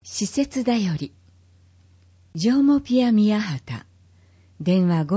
施設だより。ジョーモピア宮畑。電話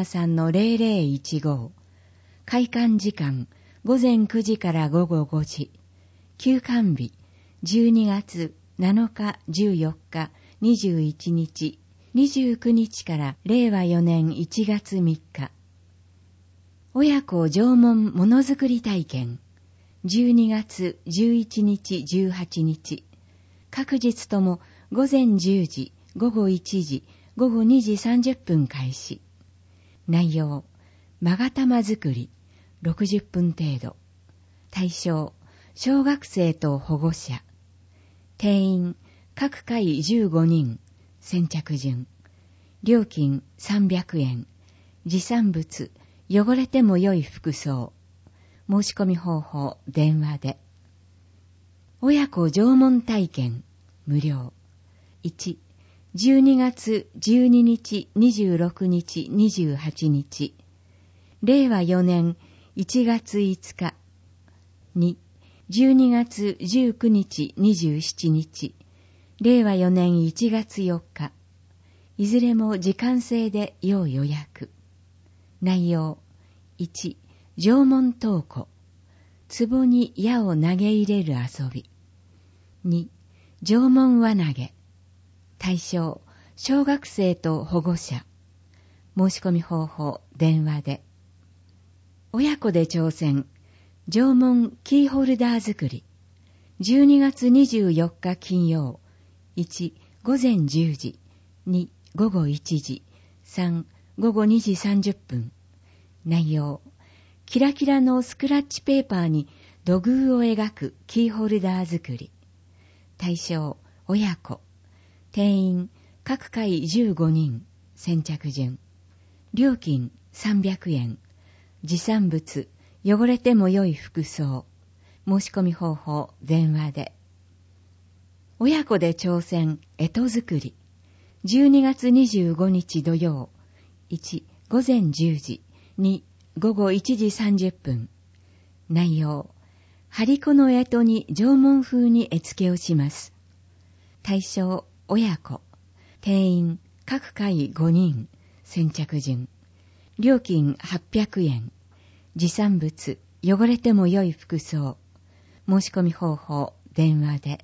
573-0015。開館時間午前9時から午後5時。休館日12月7日、14日、21日、29日から令和4年1月3日。親子縄文ものづくり体験。12月11日、18日。各日とも午前10時、午後1時、午後2時30分開始。内容、勾玉作り、60分程度。対象、小学生と保護者。定員、各回15人。先着順。料金300円。持参物、汚れても良い服装。申し込み方法、電話で。親子縄文体験、無料。1、12月12日、26日、28日。令和4年1月5日。2、12月19日、27日。令和4年1月4日。いずれも時間制で要予約。内容。1、縄文登古。壺に矢を投げ入れる遊び。2、縄文輪投げ。対象、小学生と保護者。申し込み方法、電話で。親子で挑戦。縄文キーホルダー作り。12月24日金曜。1、午前10時。2、午後1時。3、午後2時30分。内容。キラキラのスクラッチペーパーに土偶を描くキーホルダー作り。対象、親子。定員、各回15人。先着順。料金300円。持参物、汚れても良い服装。申し込み方法、電話で。親子で挑戦、干支作り。12月25日土曜。1、午前10時。2、午後1時30分。内容。張り子の干支に縄文風に絵付けをします。対象、親子。定員、各回5人。先着順。料金800円。持参物、汚れても良い服装。申し込み方法、電話で。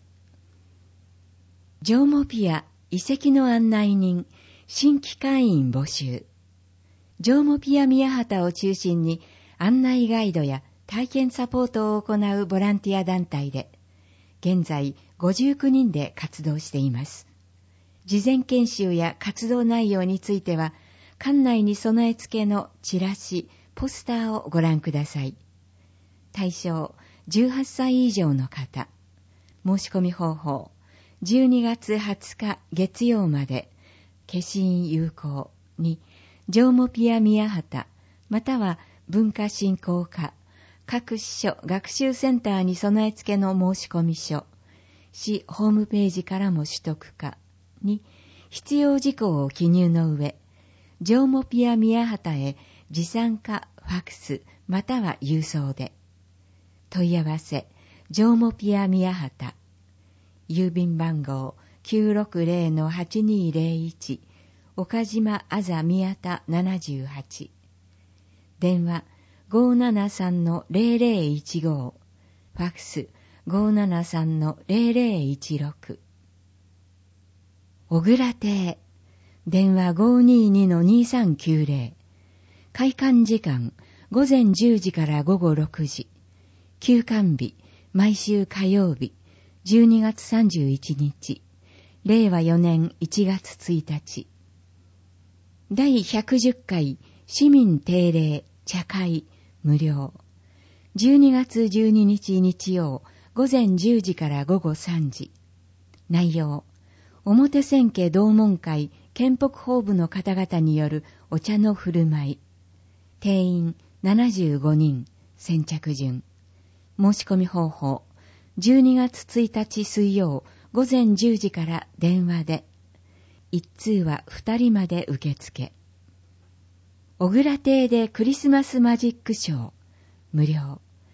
縄モピア遺跡の案内人、新規会員募集。縄モピア宮畑を中心に案内ガイドや体験サポートを行うボランティア団体で、現在59人で活動しています。事前研修や活動内容については、館内に備え付けのチラシ、ポスターをご覧ください。対象、18歳以上の方。申し込み方法、12月20日月曜まで、消印有効に、縄モピア宮畑、または文化振興課、各支所学習センターに備え付けの申込書、市ホームページからも取得可に、必要事項を記入の上、縄モピア宮畑へ持参かファクスまたは郵送で。問い合わせ、縄モピア宮畑。郵便番号 960-8201 岡島あざ宮田78。電話 573-0015。ファクス 573-0016。小倉邸。電話 522-2390。開館時間午前10時から午後6時。休館日毎週火曜日12月31日。令和4年1月1日。第110回市民定例茶会無料。12月12日日曜午前10時から午後3時。内容。表千家同門会県北法部の方々によるお茶の振る舞い。定員75人。先着順。申し込み方法。12月1日水曜午前10時から電話で。一通は2人まで受付。小倉邸でクリスマスマジックショー。無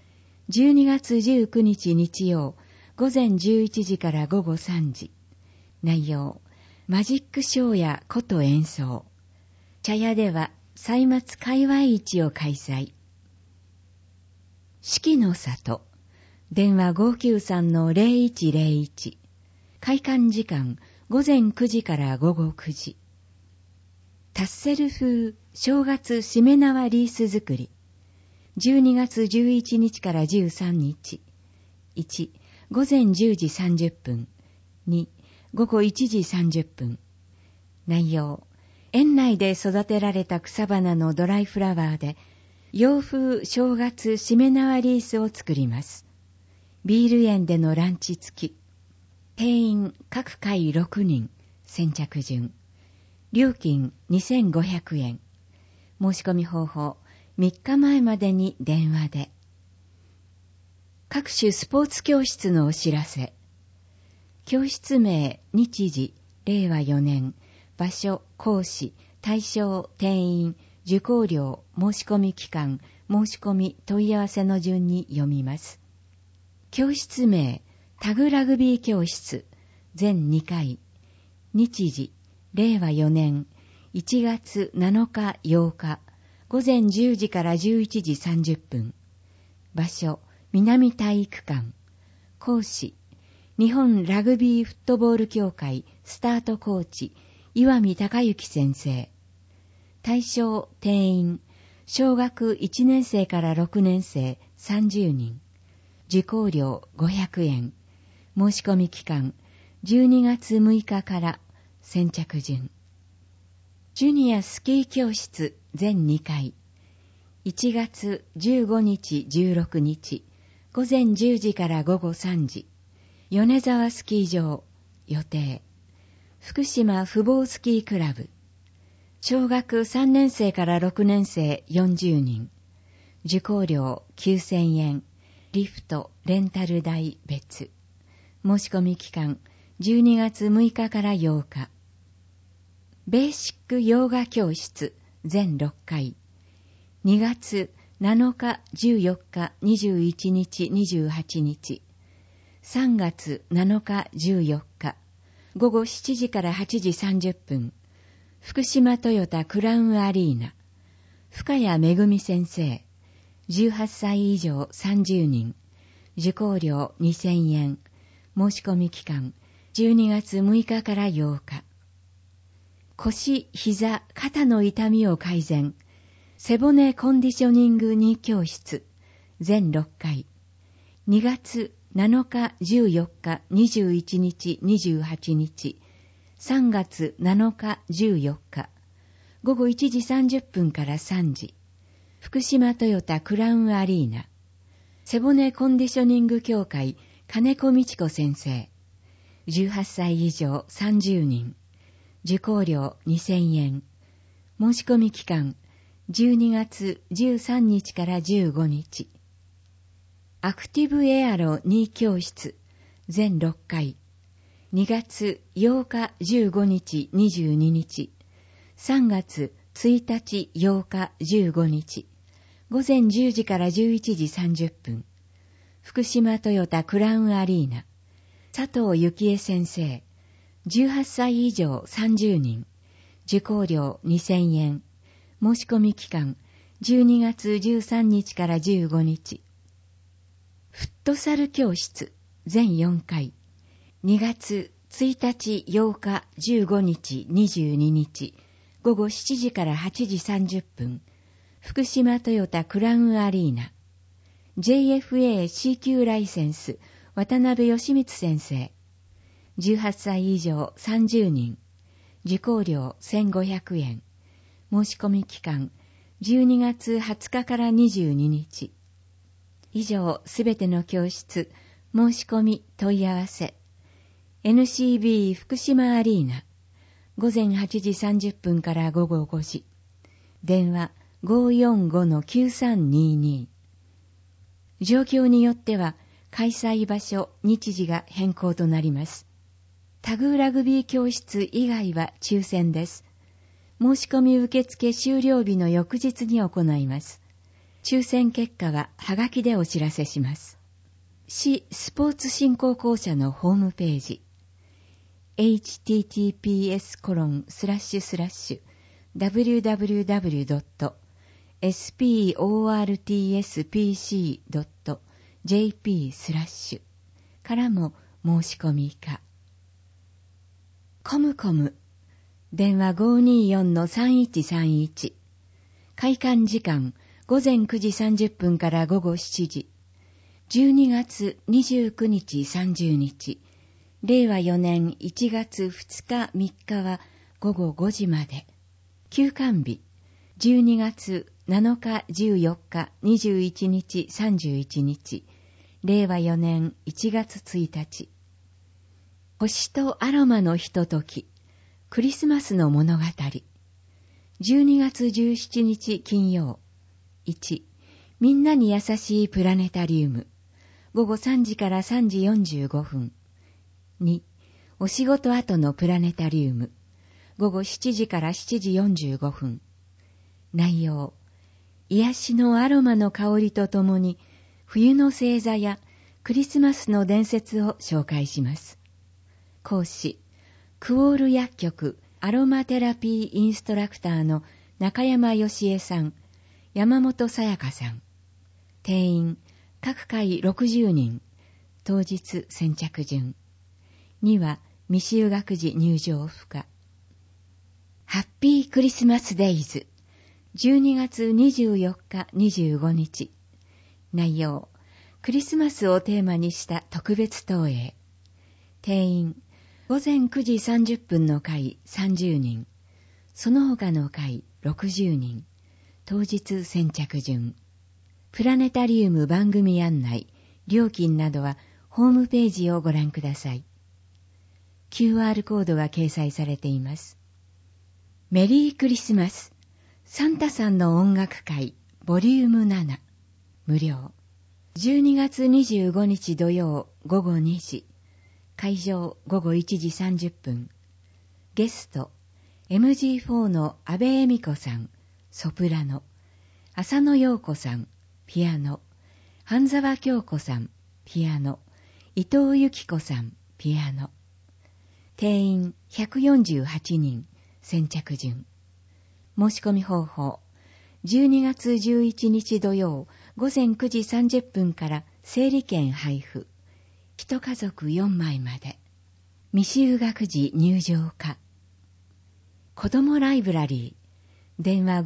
料。12月19日日曜午前11時から午後3時。 内容、マジックショーや琴演奏。茶屋では歳末界隈市を開催。四季の里。電話 593-0101。開館時間午前9時から午後9時。タッセル風正月しめ縄リース作り。12月11日から13日。1、午前10時30分。2、午後1時30分。内容、園内で育てられた草花のドライフラワーで、洋風正月しめ縄リースを作ります。ビール園でのランチ付き。定員各回6人。先着順。料金2500円。申し込み方法、3日前までに電話で。各種スポーツ教室のお知らせ。教室名、日時、令和4年、場所、講師、対象、定員、受講料、申し込み期間、申し込み、問い合わせの順に読みます。教室名、タグラグビー教室、全2回。日時、令和4年、1月7日8日、午前10時から11時30分。場所、南体育館。講師、日本ラグビーフットボール協会スタートコーチ、岩見隆之先生。対象定員、小学1年生から6年生30人。受講料500円。申し込み期間、12月6日から先着順。ジュニアスキー教室全2回。1月15日16日、午前10時から午後3時。米沢スキー場、予定。福島富坊スキークラブ。小学3年生から6年生40人。受講料9000円。リフト、レンタル代別。申し込み期間、12月6日から8日。ベーシックヨガ教室、全6回。2月7日、14日、21日、28日。3月7日、14日。午後7時から8時30分。福島トヨタクラウンアリーナ。深谷めぐみ先生。18歳以上30人。受講料2000円。申し込み期間、12月6日から8日。腰、膝、肩の痛みを改善。背骨コンディショニング2教室。全6回。2月7日、14日、21日、28日。3月7日、14日。午後1時30分から3時。福島トヨタクラウンアリーナ。背骨コンディショニング協会金子美智子先生。18歳以上30人。受講料2000円。申し込み期間、12月13日から15日。アクティブエアロ2教室、全6回。2月8日15日22日。3月1日8日15日。午前10時から11時30分。福島トヨタクラウンアリーナ。佐藤幸恵先生。18歳以上30人。受講料2000円。申し込み期間、12月13日から15日。フットサル教室、全4回。2月1日8日15日22日。午後7時から8時30分。福島トヨタクラウンアリーナ。JFA C 級ライセンス、渡辺義光先生。18歳以上30人。受講料1500円。申し込み期間、12月20日から22日。以上すべての教室、申し込み問い合わせ。NCB 福島アリーナ。午前8時30分から午後5時。電話 545-9322。状況によっては開催場所、日時が変更となります。タグラグビー教室以外は抽選です。申し込み受付終了日の翌日に行います。抽選結果ははがきでお知らせします。市スポーツ振興公社のホームページ。 https://www.sportspc.jp/ からも申し込みか。コムコム電話 524-3131 開館時間午前9時30分から午後7時12月29日30日令和4年1月2日3日は午後5時まで。休館日12月7日14日21日31日令和4年1月1日。星とアロマのひとときクリスマスの物語。12月17日金曜。1、みんなに優しいプラネタリウム。午後3時から3時45分。2、お仕事後のプラネタリウム。午後7時から7時45分。内容、癒しのアロマの香りとともに、冬の星座やクリスマスの伝説を紹介します。講師、クオール薬局アロマテラピーインストラクターの中山義恵さん、山本さやかさん。定員、各回60人。当日先着順。2は未就学時入場不可。ハッピークリスマスデイズ。12月24日25日。内容、クリスマスをテーマにした特別投影。定員、午前9時30分の回30人。その他の回60人。当日先着順。プラネタリウム番組案内、料金などはホームページをご覧ください。QR コードが掲載されています。メリークリスマスサンタさんの音楽会ボリューム7無料。12月25日土曜午後2時。会場午後1時30分。ゲスト MG4 の阿部恵美子さんソプラノ、浅野陽子さんピアノ、半沢京子さんピアノ、伊藤由紀子さんピアノ。定員148人。先着順。申し込み方法、12月11日土曜午前9時30分から整理券配布。一家族4枚まで。未就学時入場可。子どもライブラリー。電話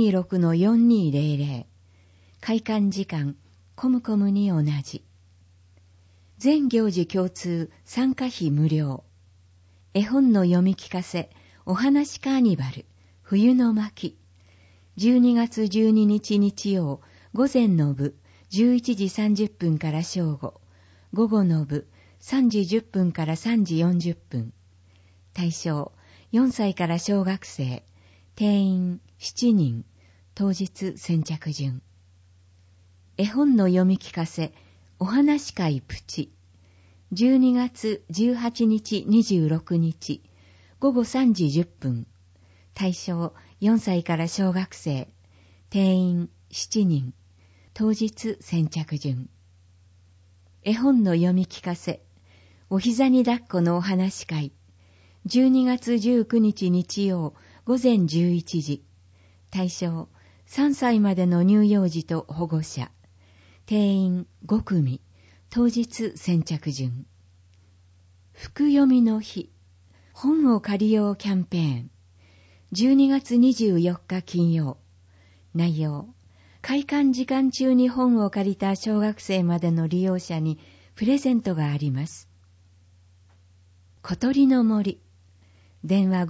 526-4200。開館時間、コムコムに同じ。全行事共通、参加費無料。絵本の読み聞かせ、お話カーニバル、冬の巻。12月12日日曜、午前の部、11時30分から正午。午後の部、3時10分から3時40分。対象、4歳から小学生。定員7人。当日先着順。絵本の読み聞かせ、お話会プチ。12月18日26日。午後3時10分。対象、4歳から小学生。定員7人。当日先着順。絵本の読み聞かせ、お膝に抱っこのお話会。12月19日日曜午前11時。対象、3歳までの乳幼児と保護者。定員5組。当日先着順。福読みの日。本を借りようキャンペーン。12月24日金曜。内容。開館時間中に本を借りた小学生までの利用者にプレゼントがあります。小鳥の森。電話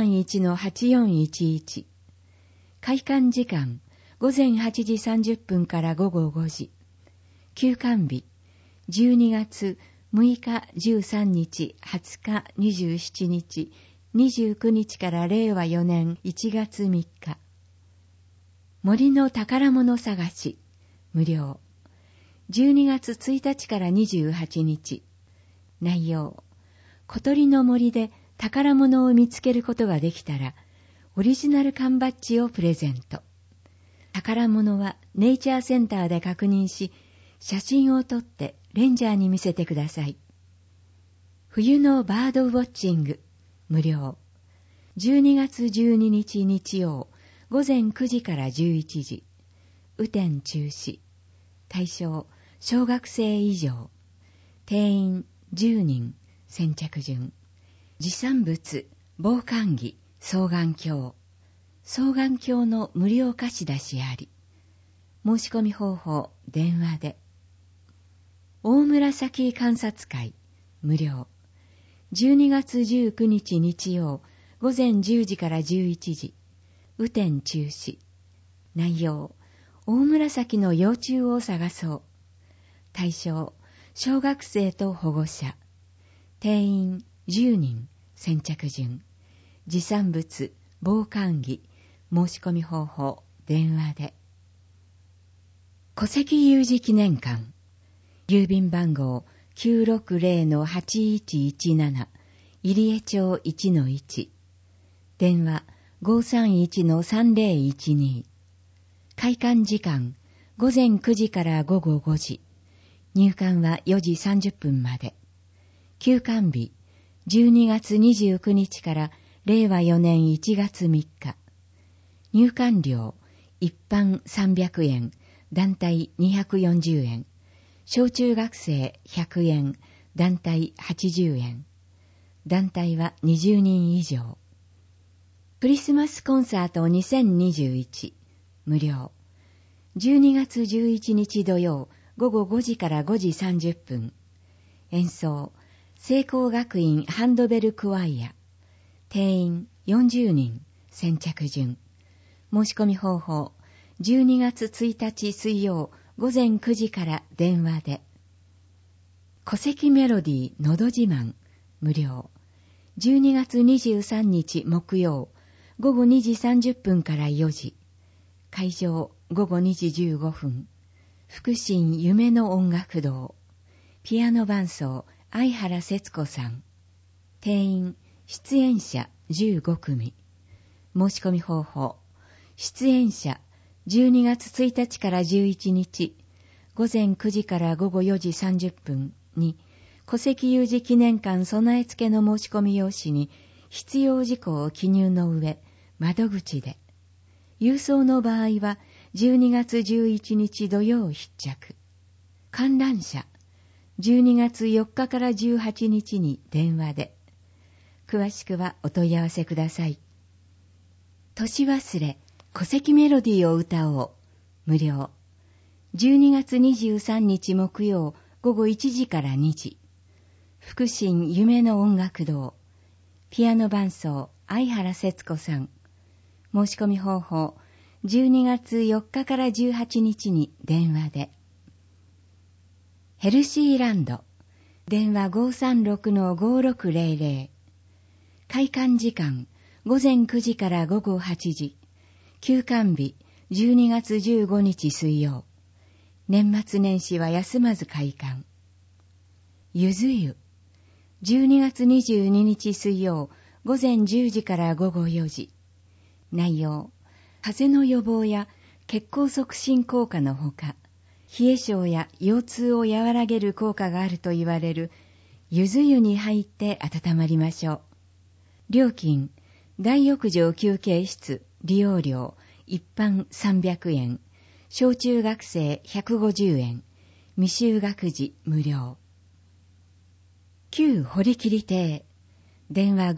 531-8411。開館時間午前8時30分から午後5時。休館日12月6日13日20日27日29日から令和4年1月3日。森の宝物探し無料。12月1日から28日。内容、小鳥の森で宝物を見つけることができたらオリジナル缶バッジをプレゼント。宝物はネイチャーセンターで確認し、写真を撮ってレンジャーに見せてください。 冬のバードウォッチング無料。12月12日日曜午前9時から11時。雨天中止。対象小学生以上。定員10人。先着順。持参物防寒着双眼鏡。双眼鏡の無料貸し出しあり。申し込み方法電話で。大紫観察会無料。12月19日日曜午前10時から11時。雨天中止。内容大紫の幼虫を探そう。対象小学生と保護者。定員10人。先着順。持参物防寒着。申し込み方法電話で。戸籍有事記念館郵便番号 960-8117 入江町 1-1 電話 531-3012 開館時間午前9時から午後5時入館は4時30分まで休館日12月29日から令和4年1月3日入館料一般300円団体240円小中学生100円団体80円団体は20人以上クリスマスコンサート2021無料12月11日土曜午後5時から5時30分演奏聖光学院ハンドベルクワイア定員40人先着順申し込み方法12月1日水曜午前9時から電話で。戸籍メロディーのど自慢無料。12月23日木曜午後2時30分から4時。会場午後2時15分。福神夢の音楽堂。ピアノ伴奏相原節子さん。定員出演者15組。申し込み方法。出演者12月1日から11日午前9時から午後4時30分に戸籍有事記念館備え付けの申し込み用紙に必要事項を記入の上窓口で郵送の場合は12月11日土曜必着観覧者12月4日から18日に電話で詳しくはお問い合わせください。年忘れ戸籍メロディーを歌おう無料12月23日木曜午後1時から2時福神夢の音楽堂ピアノ伴奏相原節子さん申し込み方法12月4日から18日に電話でヘルシーランド電話 536-5600 開館時間午前9時から午後8時休館日12月15日水曜年末年始は休まず開館ゆず湯12月22日水曜午前10時から午後4時内容風邪の予防や血行促進効果のほか冷え性や腰痛を和らげる効果があると言われるゆず湯に入って温まりましょう料金大浴場休憩室利用料一般300円小中学生150円未就学児無料旧堀切亭電話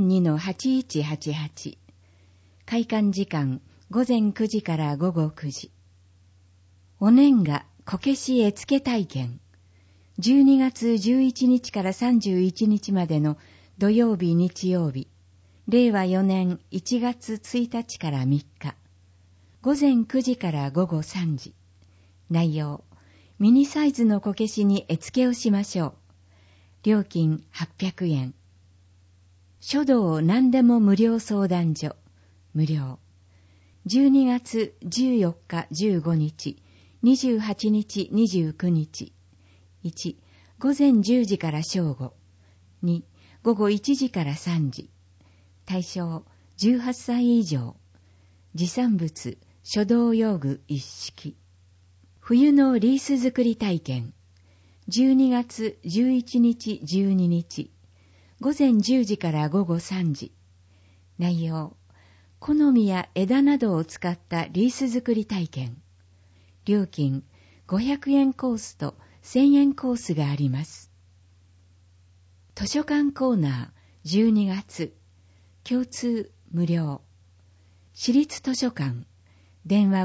542-8188 開館時間午前9時から午後9時お年賀こけし絵付け体験12月11日から31日までの土曜日日曜日令和4年1月1日から3日午前9時から午後3時内容ミニサイズのこけしに絵付けをしましょう料金800円書道何でも無料相談所無料12月14日15日28日29日1午前10時から正午2午後1時から3時対象18歳以上持参物書道用具一式冬のリース作り体験12月11日12日午前10時から午後3時。内容、木の実や枝などを使ったリース作り体験。料金、500円コースと1000円コースがあります。図書館コーナー12月、共通無料。私立図書館、電話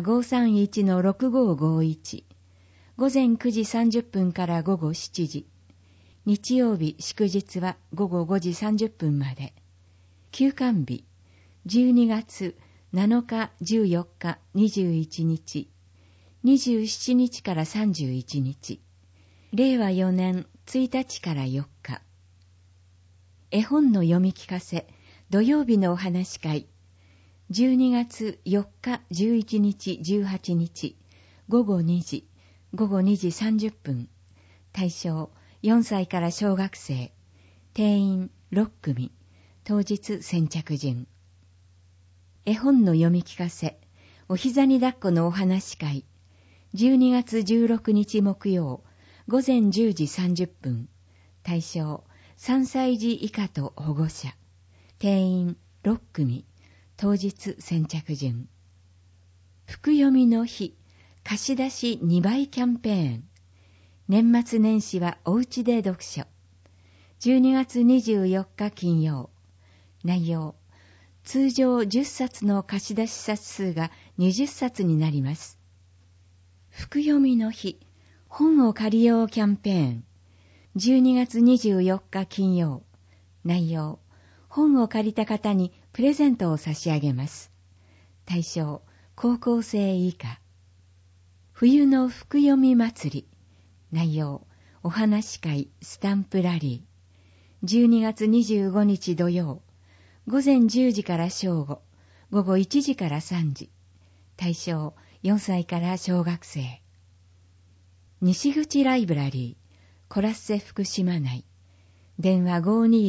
531-6551、午前9時30分から午後7時。日曜日祝日は午後5時30分まで。休館日、12月7日、14日、21日、27日から31日。令和4年1日から4日。絵本の読み聞かせ、土曜日のお話会。12月4日、11日、18日、午後2時、午後2時30分。対象、4歳から小学生。定員6組。当日先着順。絵本の読み聞かせ、お膝に抱っこのお話会。12月16日木曜、午前10時30分。対象、3歳児以下と保護者。定員6組。当日先着順。福読みの日、貸し出し2倍キャンペーン。年末年始はおうちで読書。12月24日金曜。内容、通常10冊の貸し出し冊数が20冊になります。福読みの日、本を借りようキャンペーン。12月24日金曜。内容、本を借りた方にプレゼントを差し上げます。対象、高校生以下。冬の福読み祭り。内容、お話会、スタンプラリー。12月25日土曜。午前10時から正午。午後1時から3時。対象、4歳から小学生。西口ライブラリー、コラッセ福島内。電話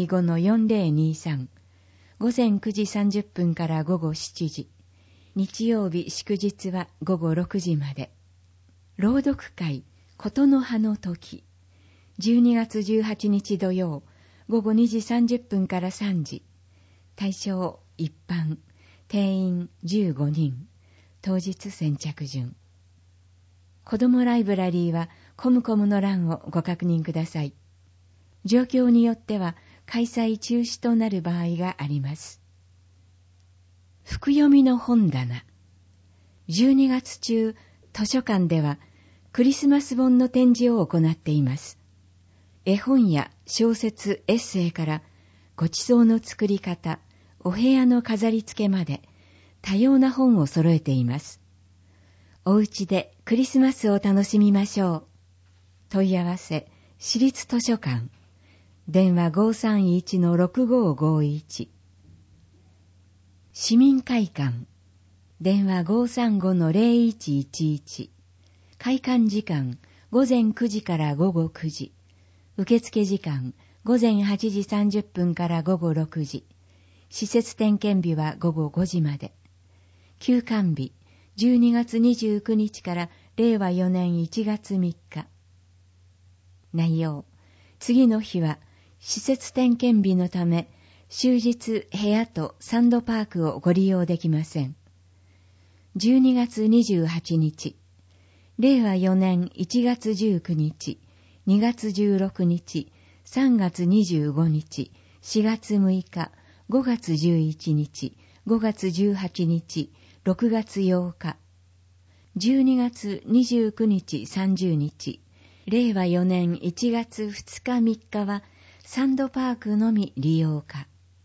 525-4023。午前9時30分から午後7時。日曜日祝日は午後6時まで。朗読会、ことの葉の時。12月18日土曜、午後2時30分から3時。対象、一般。定員15人。当日先着順。子どもライブラリーはコムコムの欄をご確認ください。状況によっては開催中止となる場合があります。福読みの本棚。12月中、図書館ではクリスマス本の展示を行っています。絵本や小説、エッセイからごちそうの作り方、お部屋の飾り付けまで多様な本を揃えています。お家でクリスマスを楽しみましょう。問い合わせ、私立図書館。電話 531-6551。市民会館。電話 535-0111。開館時間、午前9時から午後9時。受付時間、午前8時30分から午後6時。施設点検日は午後5時まで。休館日、12月29日から令和4年1月3日。内容、次の日は施設点検日のため、終日部屋とサンドパークをご利用できません。12月28日、令和4年1月19日、2月16日、3月25日、4月6日、5月11日、5月18日、6月8日、12月29日、30日、令和4年1月2日、3日はサンドパークのみ利用可。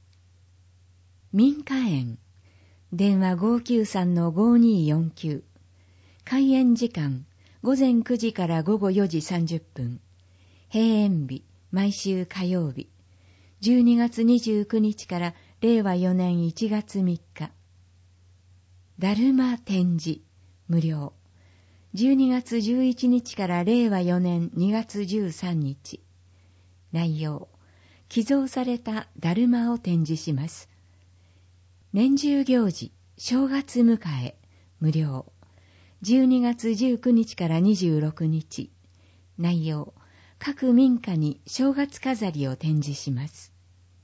民家園。電話 593-5249。開園時間、午前9時から午後4時30分。閉園日、毎週火曜日。12月29日から令和4年1月3日。だるま展示、無料。12月11日から令和4年2月13日。内容、寄贈されただるまを展示します。年中行事、正月迎え、無料。12月19日から26日。内容、各民家に正月飾りを展示します。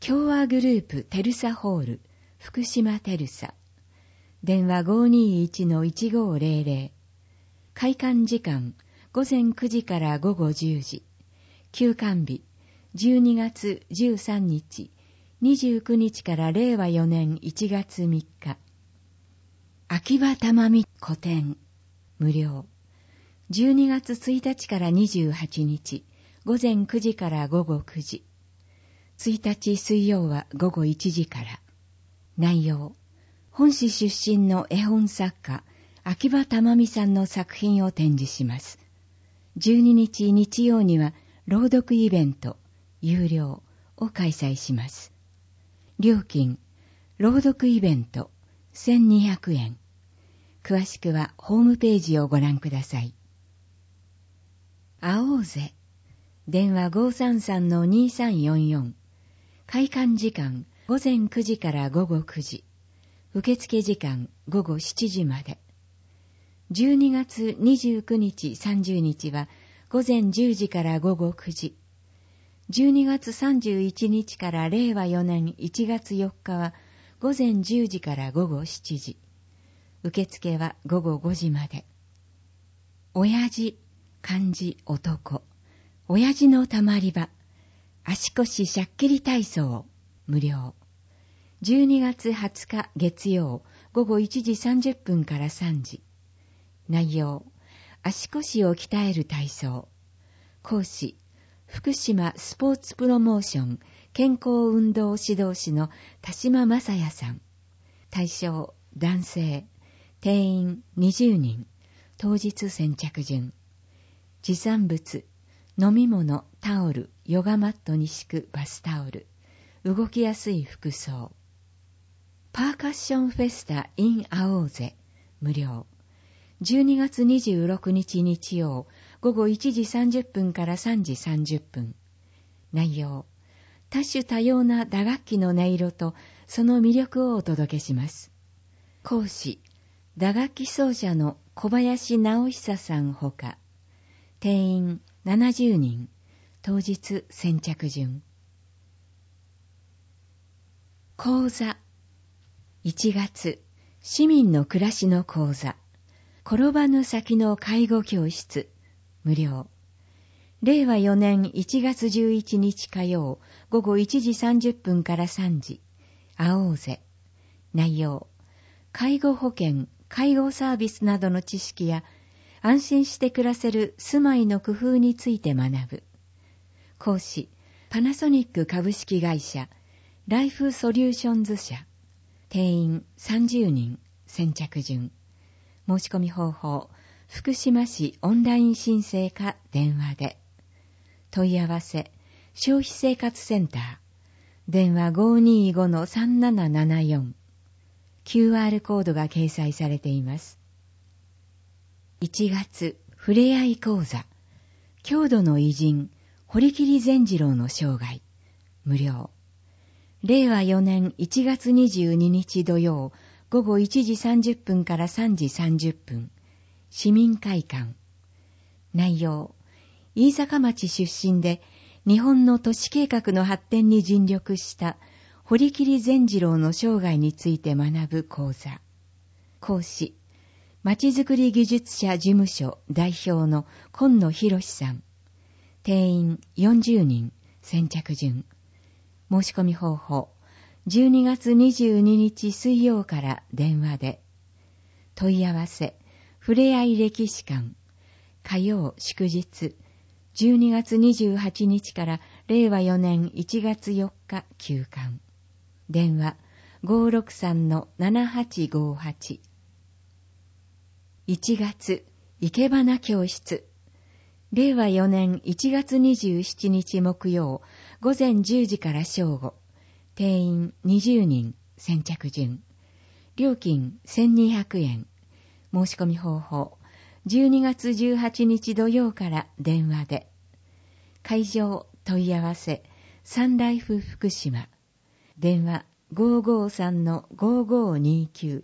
共和グループテルサホール福島テルサ、電話 521-1500、 開館時間午前9時から午後10時、休館日12月13日、29日から令和4年1月3日。秋葉珠美個展無料。12月1日から28日、午前9時から午後9時。1日水曜は午後1時から。内容、本市出身の絵本作家、秋葉珠美さんの作品を展示します。12日日曜には朗読イベント、有料を開催します。料金、朗読イベント、1200円。詳しくはホームページをご覧ください。会おうぜ。電話 533-2344。開館時間午前9時から午後9時。受付時間午後7時まで。12月29日30日は午前10時から午後9時。12月31日から令和4年1月4日は午前10時から午後7時。受付は午後5時まで。親父、漢字、男。親父のたまり場。足腰しゃっきり体操。無料。12月20日月曜午後1時30分から3時。内容、足腰を鍛える体操。講師、福島スポーツプロモーション健康運動指導士の田島正也さん。対象、男性。定員20人。当日先着順。持参物、飲み物、タオル、ヨガマットに敷くバスタオル。動きやすい服装。パーカッションフェスタ in 会おうぜ。無料。12月26日日曜午後1時30分から3時30分。内容、多種多様な打楽器の音色とその魅力をお届けします。講師、打楽器奏者の小林直久さんほか、定員70人、当日先着順。講座、1月、市民の暮らしの講座、転ばぬ先の介護教室、無料。令和4年1月11日火曜、午後1時30分から3時、会おうぜ。内容、介護保険、介護サービスなどの知識や、安心して暮らせる住まいの工夫について学ぶ。講師、パナソニック株式会社、ライフソリューションズ社。定員30人、先着順。申し込み方法、福島市オンライン申請か電話で。問い合わせ、消費生活センター。電話 525-3774。QR コードが掲載されています。1月、ふれあい講座。郷土の偉人、堀切善次郎の生涯。無料。令和4年1月22日土曜、午後1時30分から3時30分。市民会館。内容、飯坂町出身で日本の都市計画の発展に尽力した堀切善次郎の生涯について学ぶ講座。講師、まちづくり技術者事務所代表の今野博さん。定員40人、先着順。申し込み方法、12月22日水曜から電話で。問い合わせ、ふれあい歴史館。火曜祝日、12月28日から令和4年1月4日休館。電話 563-7858。1月、生け花教室。令和4年1月27日木曜、午前10時から正午。定員20人、先着順。料金1200円。申し込み方法、12月18日土曜から電話で。会場問い合わせ、サンライフ福島。電話 553-5529。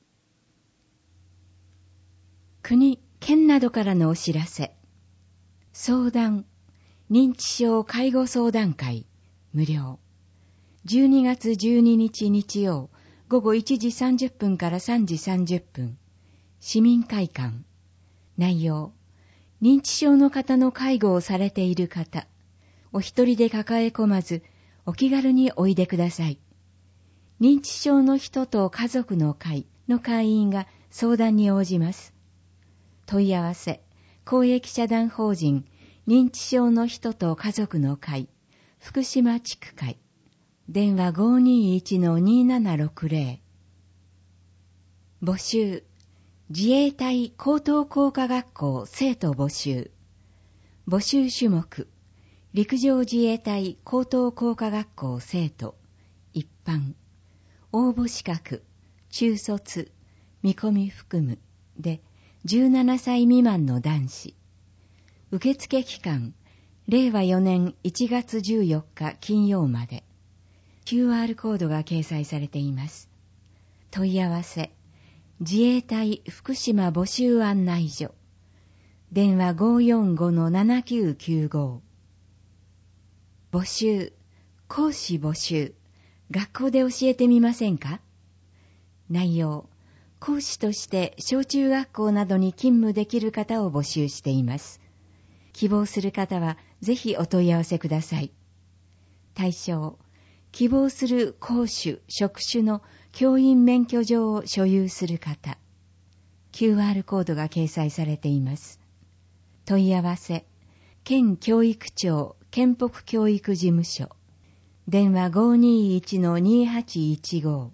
国、県などからのお知らせ。相談、認知症介護相談会、無料。 12月12日日曜、午後1時30分から3時30分、市民会館。内容、認知症の方の介護をされている方、お一人で抱え込まず、お気軽においでください。認知症の人と家族の会の会員が相談に応じます。問い合わせ、公益社団法人認知症の人と家族の会、福島地区会。電話 521-2760。募集。自衛隊高等工科学校生徒募集。募集種目。陸上自衛隊高等工科学校生徒。一般。応募資格。中卒。見込み含む。で、17歳未満の男子。受付期間。令和4年1月14日金曜まで。QR コードが掲載されています。問い合わせ、自衛隊福島募集案内所。電話 545-7995。募集、講師募集、学校で教えてみませんか？内容、講師として小中学校などに勤務できる方を募集しています。希望する方はぜひお問い合わせください。対象、希望する講種、職種の教員免許状を所有する方。QR コードが掲載されています。問い合わせ、県教育庁県北教育事務所。電話 521-2815。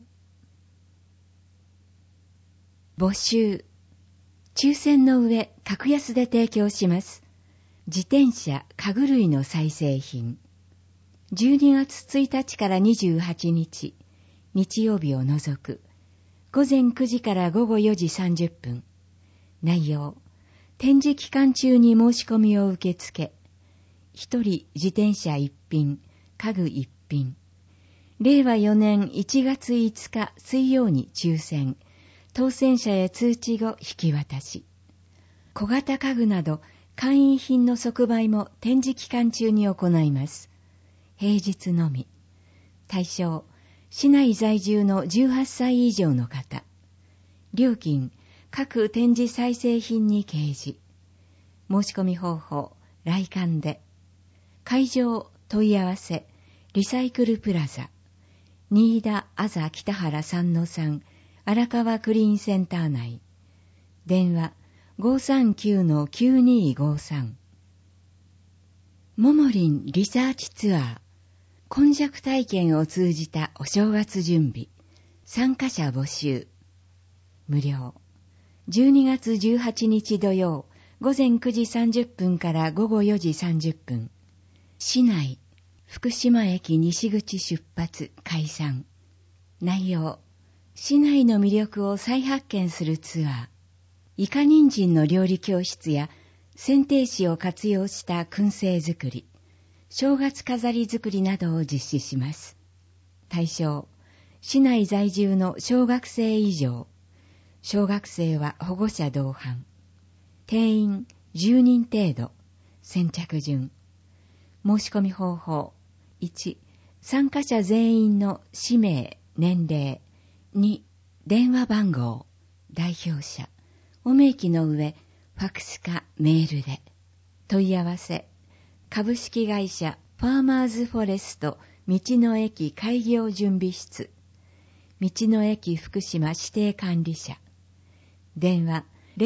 募集。抽選の上、格安で提供します。自転車、家具類の再生品。12月1日から28日、日曜日を除く、午前9時から午後4時30分。内容、展示期間中に申し込みを受け付け、1人自転車1品、家具1品。令和4年1月5日水曜に抽選、当選者へ通知後引き渡し。小型家具など簡易品の即売も展示期間中に行います。平日のみ。対象、市内在住の18歳以上の方。料金、各展示再生品に掲示。申し込み方法、来館で。会場、問い合わせ、リサイクルプラザ。新田あざ北原 3-3、荒川クリーンセンター内。電話、539-9253。ももりんリサーチツアー。今昔体験を通じたお正月準備。参加者募集。無料。12月18日土曜、午前9時30分から午後4時30分。市内、福島駅西口出発、開山。内容、市内の魅力を再発見するツアー。イカ人参の料理教室や、剪定紙を活用した燻製作り。正月飾り作りなどを実施します。対象、市内在住の小学生以上。小学生は保護者同伴。定員10人程度。先着順。申し込み方法。1、参加者全員の氏名、年齢。2、電話番号。代表者。お明記の上、ファクスかメールで。問い合わせ。株式会社ファーマーズフォレスト道の駅開業準備室。道の駅福島指定管理者。電話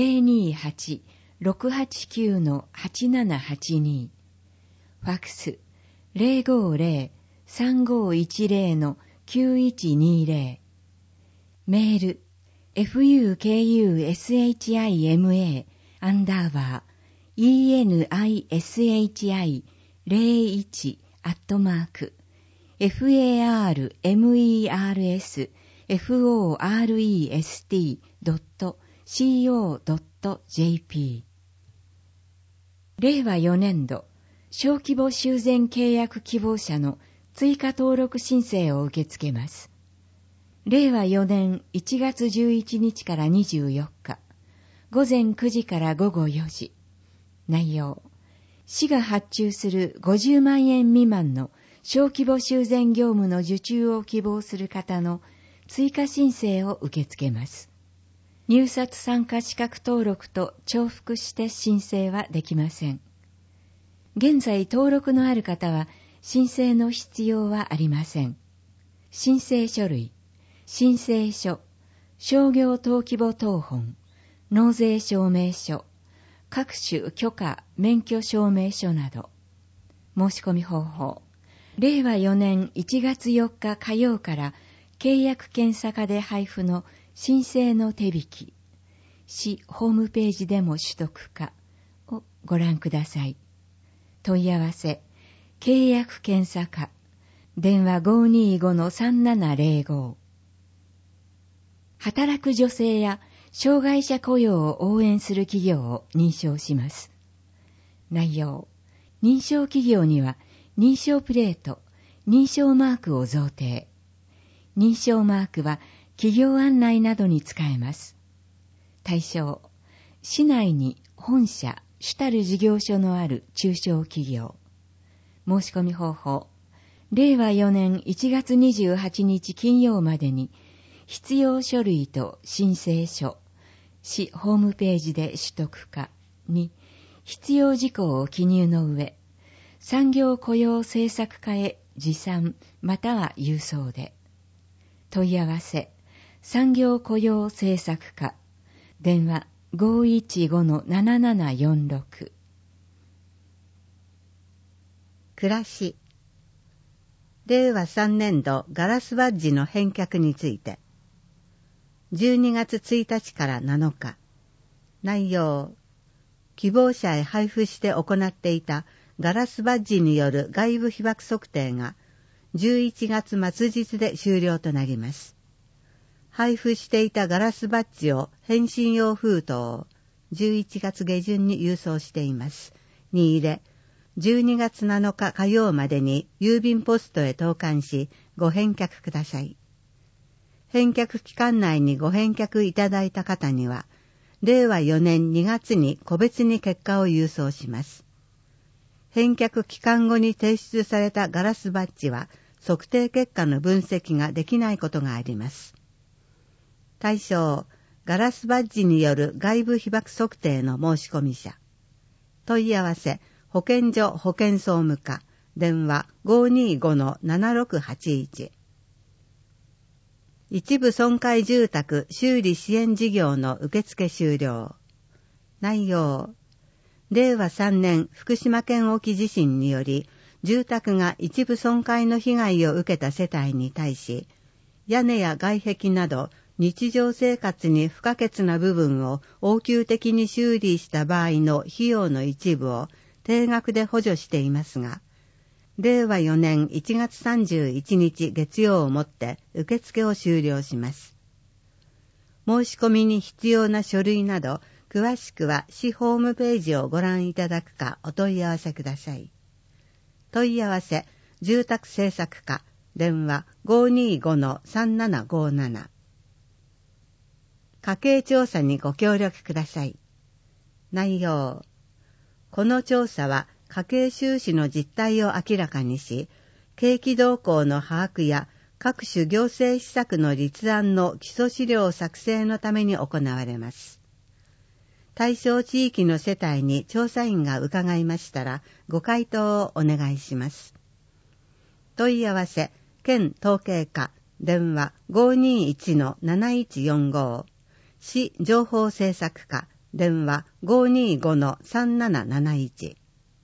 028-689-8782。ファクス 050-3510-9120。メール FUKUSHIMERICH@farmers.co.jp。 令和4年度小規模修繕契約希望者の追加登録申請を受け付けます。令和4年1月11日から24日、午前9時から午後4時。内容、市が発注する50万円未満の小規模修繕業務の受注を希望する方の追加申請を受け付けます。入札参加資格登録と重複して申請はできません。現在登録のある方は申請の必要はありません。申請書類、申請書、商業登記簿謄本、納税証明書、各種許可免許証明書など。申し込み方法。令和4年1月4日火曜から契約検査課で配布の申請の手引き、市ホームページでも取得かをご覧ください。問い合わせ、契約検査課、電話 525-3705。働く女性や障害者雇用を応援する企業を認証します。内容、認証企業には認証プレート、認証マークを贈呈。認証マークは企業案内などに使えます。対象、市内に本社、主たる事業所のある中小企業。申し込み方法。令和4年1月28日金曜までに必要書類と申請書、市ホームページで取得かに必要事項を記入の上、産業雇用政策課へ持参または郵送で。問い合わせ、産業雇用政策課、電話 515-7746。 暮らし。令和3年度ガラスバッジの返却について。12月1日から7日。内容。希望者へ配布して行っていたガラスバッジによる外部被曝測定が11月末日で終了となります。配布していたガラスバッジを返信用封筒を11月下旬に郵送しています。に入れ、12月7日火曜までに郵便ポストへ投函し、ご返却ください。返却期間内にご返却いただいた方には、令和4年2月に個別に結果を郵送します。返却期間後に提出されたガラスバッジは、測定結果の分析ができないことがあります。対象、ガラスバッジによる外部被曝測定の申し込み者。問い合わせ、保健所保健総務課、電話 525-7681。一部損壊住宅修理支援事業の受付終了。内容。令和3年福島県沖地震により、住宅が一部損壊の被害を受けた世帯に対し、屋根や外壁など日常生活に不可欠な部分を応急的に修理した場合の費用の一部を定額で補助していますが、令和4年1月31日月曜をもって受付を終了します。申し込みに必要な書類など、詳しくは市ホームページをご覧いただくかお問い合わせください。問い合わせ、住宅政策課、電話 525-3757。家計調査にご協力ください。内容。この調査は家計収支の実態を明らかにし、景気動向の把握や各種行政施策の立案の基礎資料作成のために行われます。対象地域の世帯に調査員が伺いましたら、ご回答をお願いします。問い合わせ、県統計課、電話 521-7145、市情報政策課、電話 525-3771。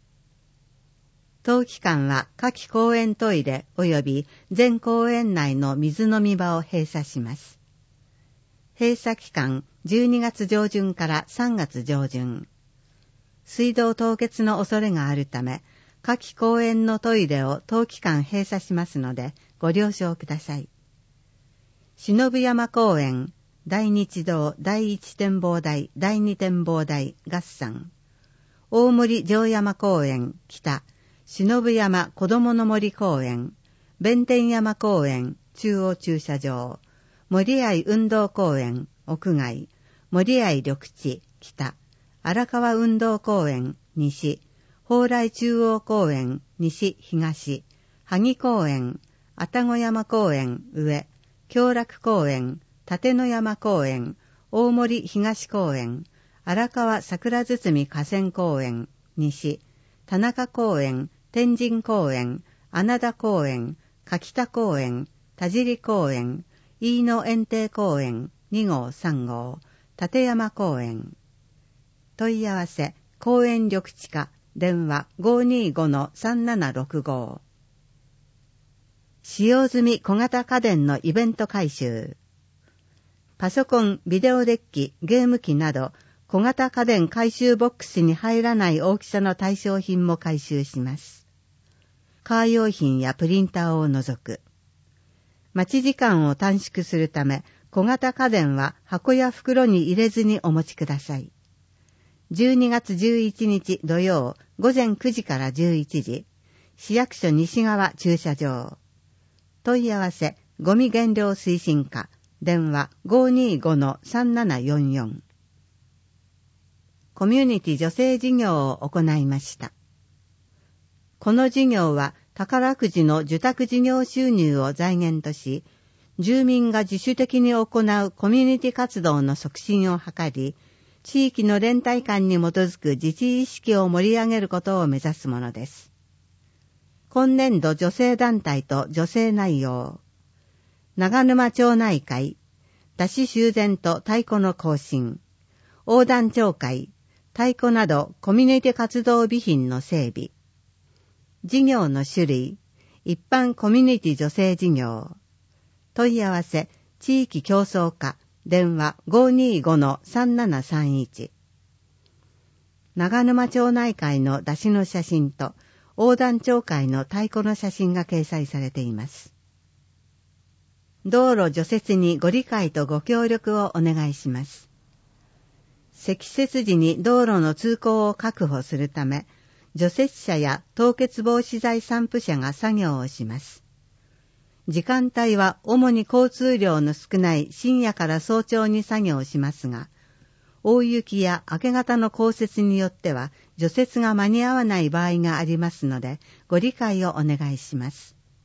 当期間は夏季公園トイレ及び全公園内の水飲み場を閉鎖します。閉鎖期間12月上旬から3月上旬。水道凍結の恐れがあるため、夏季公園のトイレを当期間閉鎖しますので、ご了承ください。忍山公園、大日堂第一展望台第二展望台合算。大森城山公園北、忍山子どもの森公園、弁天山公園中央駐車場、森合運動公園屋外、森合緑地北、荒川運動公園西、蓬莱中央公園西東、 萩公園、愛宕山公園上、京楽公園、立野山公園、大森東公園、荒川桜堤河川公園西、田中公園、天神公園、穴田公園、柿田公園、田尻公園、飯野園庭公園2号3号、立山公園。問い合わせ、公園緑地課、電話 525-3765。使用済み小型家電のイベント回収。パソコン、ビデオデッキ、ゲーム機など、小型家電回収ボックスに入らない大きさの対象品も回収します。カー用品やプリンターを除く。待ち時間を短縮するため、小型家電は箱や袋に入れずにお持ちください。12月11日土曜午前9時から11時、市役所西側駐車場。問い合わせ、ゴミ減量推進課、電話 525-3744。コミュニティ女性事業を行いました。この事業は宝くじの受託事業収入を財源とし、住民が自主的に行うコミュニティ活動の促進を図り、地域の連帯感に基づく自治意識を盛り上げることを目指すものです。今年度女性団体と女性内容。長沼町内会、出し修繕と太鼓の行進、横断町会、太鼓などコミュニティ活動備品の整備。事業の種類、一般コミュニティ女性事業。問い合わせ、地域競争課、電話 525-3731。長沼町内会の出しの写真と、横断町会の太鼓の写真が掲載されています。道路除雪にご理解とご協力をお願いします。積雪時に道路の通行を確保するため、除雪車や凍結防止剤散布車が作業をします。時間帯は主に交通量の少ない深夜から早朝に作業しますが、大雪や明け方の降雪によっては除雪が間に合わない場合がありますので、ご理解をお願いします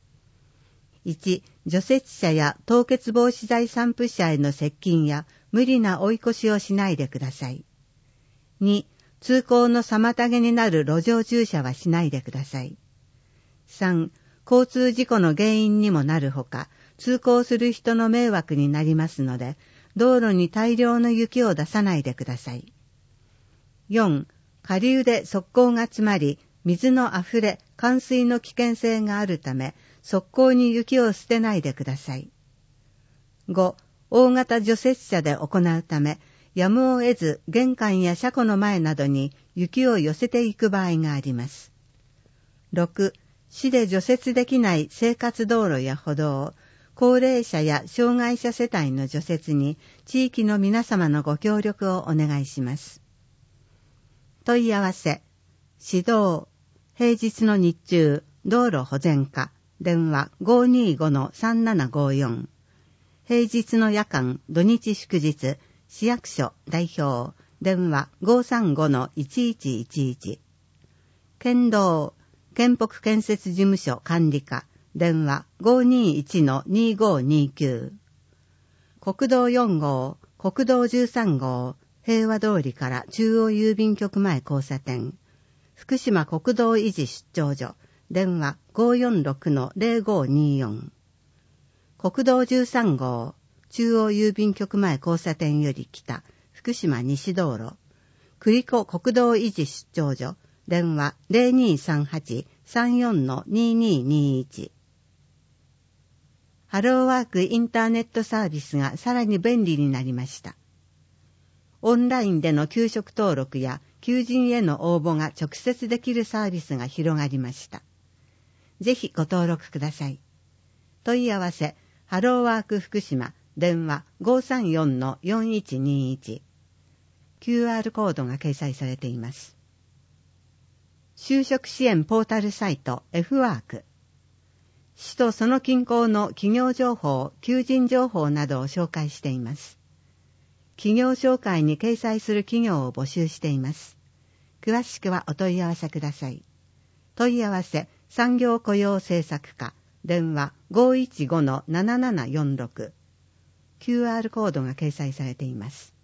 。1、除雪車や凍結防止剤散布車への接近や無理な追い越しをしないでください。2、通行の妨げになる路上駐車はしないでください。3、交通事故の原因にもなるほか、通行する人の迷惑になりますので、道路に大量の雪を出さないでください。4、下流で側溝が詰まり、水のあふれ、冠水の危険性があるため、側溝に雪を捨てないでください。5、大型除雪車で行うため、やむを得ず玄関や車庫の前などに雪を寄せていく場合があります。6、市で除雪できない生活道路や歩道、高齢者や障害者世帯の除雪に地域の皆様のご協力をお願いします。問い合わせ、指導、平日の日中、道路保全課、電話 525-3754。平日の夜間、土日祝日、市役所代表、電話 535-1111。県道、県北建設事務所管理課、電話 521-2529。国道4号、国道13号、平和通りから中央郵便局前交差点、福島国道維持出張所、電話 546-0524。国道13号、中央郵便局前交差点より北、福島西道路、栗子国道維持出張所、電話 0238-34-2221。ハローワークインターネットサービスがさらに便利になりました。オンラインでの給食登録や求人への応募が直接できるサービスが広がりました。ぜひご登録ください。問い合わせ、ハローワーク福島、電話 534-4121。QR コードが掲載されています。就職支援ポータルサイト F ワーク。市とその近郊の企業情報、求人情報などを紹介しています。企業紹介に掲載する企業を募集しています。詳しくはお問い合わせください。問い合わせ、 産業雇用政策課、電話 515-7746。QR コードが掲載されています。